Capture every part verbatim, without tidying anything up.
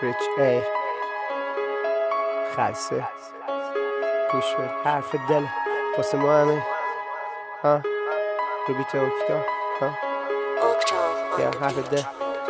ریچ ای خلصه گوش بد حرف دل واسه ما همه ها رو بیت اکتا ها یا حرف دل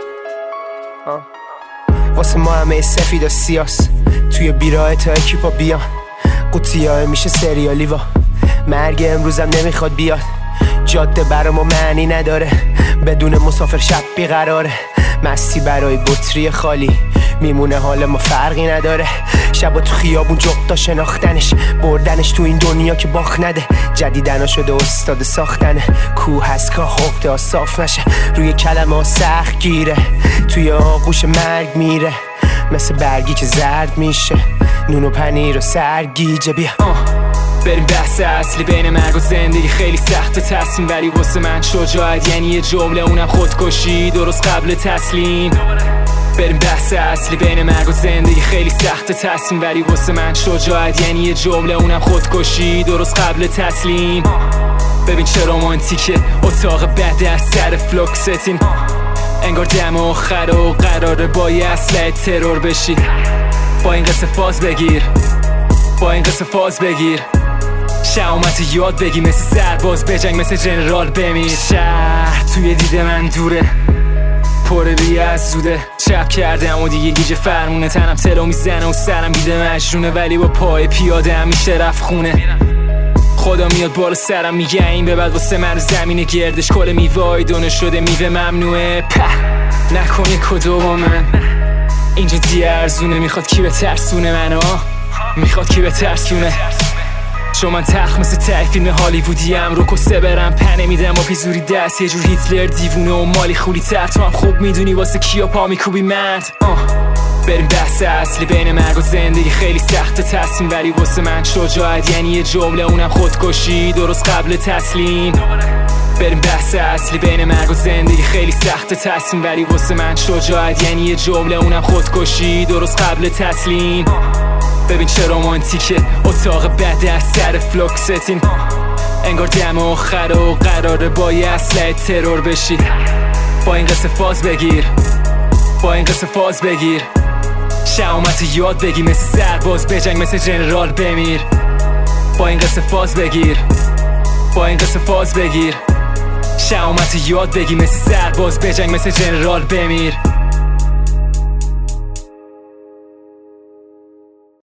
ها واسه ما همه سفید و سیاس توی بیراه تا اکیپا بیان قوطی های میشه سریالی و مرگ امروزم نمیخواد بیاد جاده برا ما معنی نداره بدون مسافر شب بیقراره مستی برای بطری خالی میمونه حال ما فرقی نداره شبا تو خیابون جغدا شناختنش بردنش تو این دنیا که باخت نده جدیدنا شده استاد ساختنه کوه هست که حفته ها صاف نشه روی کلمه ها سخت گیره توی آغوش مرگ میره مثل برگی که زرد میشه نون و پنیر و سرگیجه بیا بریم بحث اصلی بین مرگ و زندگی خیلی سخت تصمیم ولی واسه من شجاعت یعنی یه جمله اونم خودکشی درست قبل تسلیم بریم بحث اصلی بین مرگ و زندگی خیلی سخت تصمیم ولی واسه من شجاعت یعنی یه جمله اونم خودکشی درست قبل تسلیم ببین چه رومانتیکه اتاق بعد از سر فلوکستین انگار دم آخر و قراره با یه اسلحه ترور بشی با این قصه فاز بگیر با این قصه فاز بگیر شهامت یاد بگی مثل سرباز بجنگ مثل جنرال بمیر شهر توی دید من دوره پر ریه از زوده چپ کردم و دیگه گیج فرمونه تنم تلو میزنه و سرم بیده مجنونه ولی با پای پیاده همیشه رفت خونه خدا میاد بالا سرم میگه این به بعد واسه من زمین گردش کل میوای دونه شده میوه ممنوعه په نکنی کدوم من اینجا دیگه ارزونه میخواد کی به ترسونه منو میخواد کی به ترسونه چون من تخت مثل تای فیلم هالیوودی ام رو کسته برم پنه میدم با پیزوری دست یه جور هیتلر دیوونه و مالی خولی تر تو هم خوب میدونی واسه کیا پا میکوبی مرد بریم بحث اصلی بین مرگ و زندگی خیلی سخت تصمیم ولی واسه من شجاعت یعنی یه جمله اونم خودکشی درست قبل تسلیم بریم بحث اصلی بین مرگ و زندگی خیلی سخت تصمیم ولی واسه من شجاعت یعنی یه جمله اونم خودکشی درست قبل تسلیم ببین چه رومانتیکه اتاق بعد از سر فلوکستین انگار دم آخر و قراره با یه اسلحه ترور بشی با این قصه فاز بگیر با این قصه فاز بگیر شهامت یاد بگی مثل سرباز بجنگ مثل جنرال بمیر با این قصه فاز بگیر با این قصه فاز بگیر شهامت یاد بگی مثل سرباز بجنگ مثل جنرال بمیر